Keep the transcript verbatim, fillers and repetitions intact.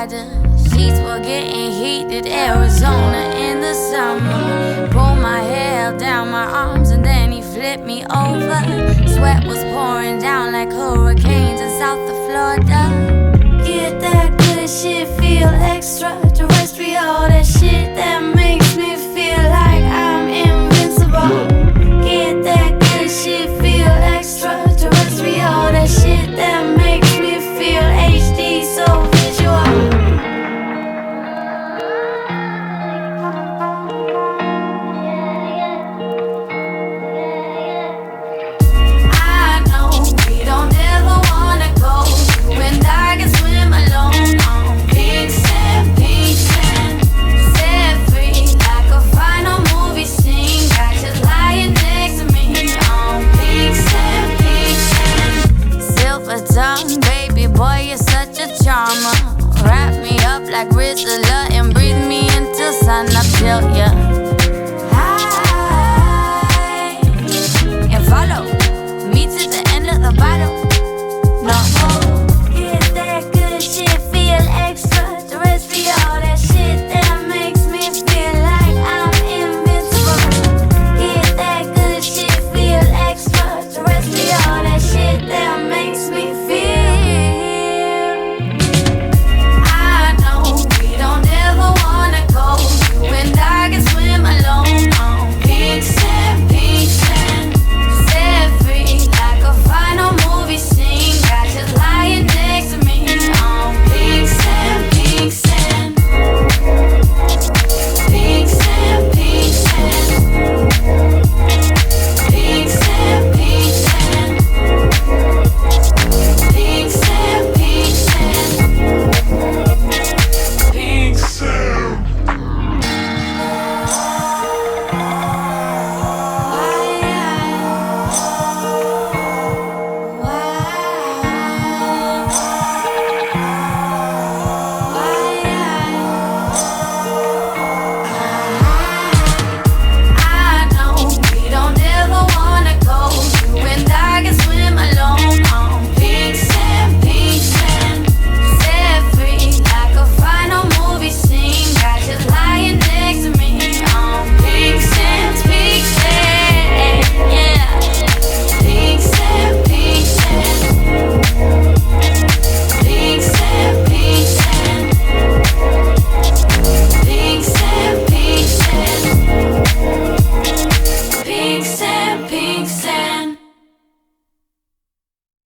inside. The sheets were getting heated, Arizona in the summer. Pulled my hair down my arms and then he flipped me over. Sweat was pouring down like hurricanes in South of Florida. Get that good shit, feel extraterrestrial. That